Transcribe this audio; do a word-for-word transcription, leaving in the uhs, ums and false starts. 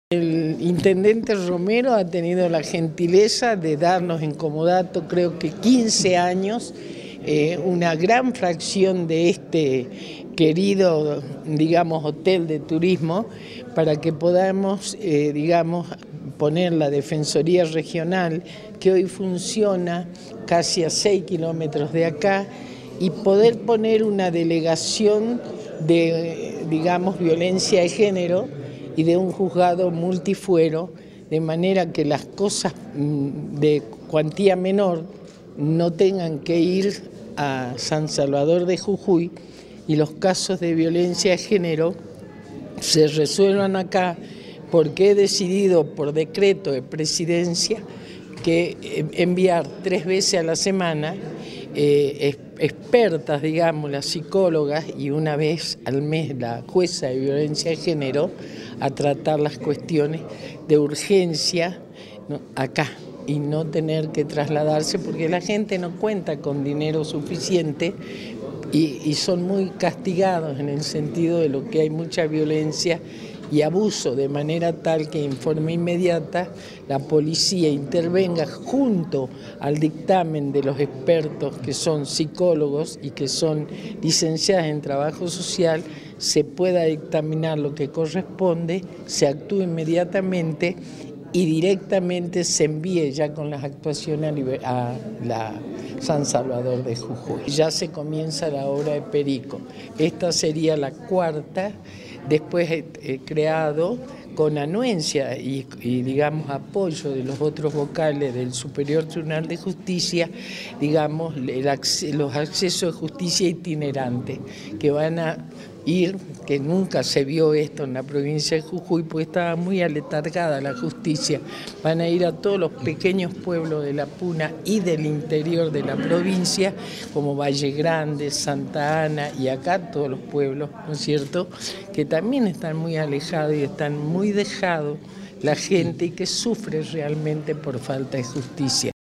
El intendente Romero ha tenido la gentileza de darnos en comodato, creo que quince años, eh, una gran fracción de este querido, digamos, hotel de turismo, para que podamos, eh, digamos, poner la Defensoría Regional, que hoy funciona casi a seis kilómetros de acá, y poder poner una delegación de, digamos, violencia de género, y de un juzgado multifuero, de manera que las cosas de cuantía menor no tengan que ir a San Salvador de Jujuy y los casos de violencia de género se resuelvan acá, porque he decidido por decreto de presidencia que enviar tres veces a la semana eh, expertas, digamos, las psicólogas, y una vez al mes la jueza de violencia de género, a tratar las cuestiones de urgencia, ¿no?, acá, y no tener que trasladarse, porque la gente no cuenta con dinero suficiente y, y son muy castigados en el sentido de lo que hay mucha violencia y abuso, de manera tal que en forma inmediata la policía intervenga junto al dictamen de los expertos que son psicólogos y que son licenciados en trabajo social, se pueda dictaminar lo que corresponde, se actúe inmediatamente y directamente se envíe ya con las actuaciones a la San Salvador de Jujuy. Ya se comienza la obra de Perico. Esta sería la cuarta, después he, he creado con anuencia y, y digamos apoyo de los otros vocales del Superior Tribunal de Justicia, digamos el, los accesos de justicia itinerante, que van a ir, que nunca se vio esto en la provincia de Jujuy, porque estaba muy aletargada la justicia, van a ir a todos los pequeños pueblos de la Puna y del interior de la provincia, como Valle Grande, Santa Ana, y acá todos los pueblos, ¿no es cierto?, que también están muy alejados y están muy dejados la gente y que sufre realmente por falta de justicia.